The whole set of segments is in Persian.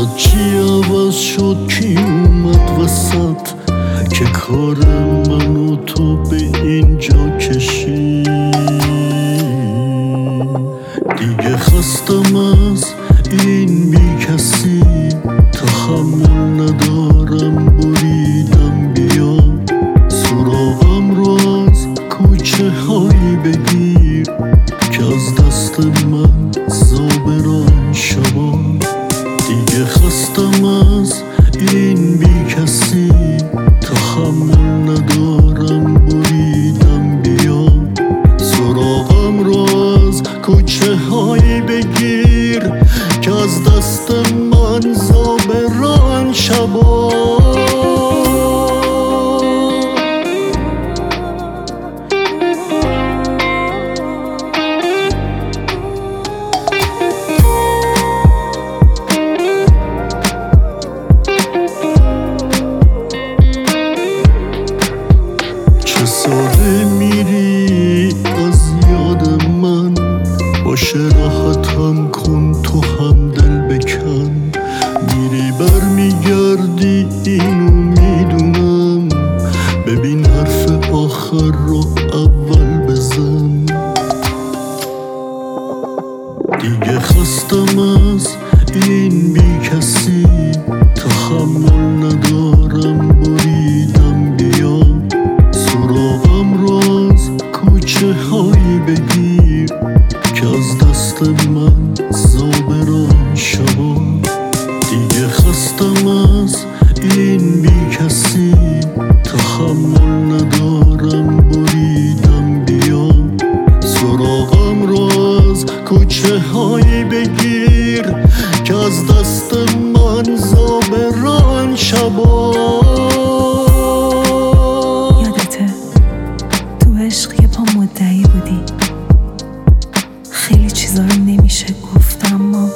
وسط چی عوض شد کی اومد وسط که کار من و تو به اینجا کشید. دیگه خستم از این بی کسی، تحمل ندارم بریدم بیا سراغم رو از کوچه هایی بگیر که از دست من زابران شبا. دیگه خستم از این بی کسی، تحمل ندارم بریدم بیا سراغم رو از کوچه هایی بگیر که از دست من زابران شبا. ساده میری از یاد من، باشه راحتم کن تو هم دل بکن. میری برمیگردی اینو میدونم، ببین حرف آخر رو اول بزن. دیگه خستم از این بی کسی، تحمل ندارم بریدم بیا سراغم رو از کوچه هایی بگیر که از دست من زابران شبا. دیگه خستم از این بی کسی، تحمل ندارم بریدم بیا سراغم رو از کوچه هایی بگیر که از دست من زابران شبا. مدعی بودی خیلی چیزا رو نمیشه گفت، اما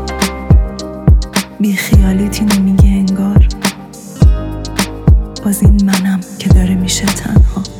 بی خیالیت اینو میگه انگار باز این منم که داره میشه تنها.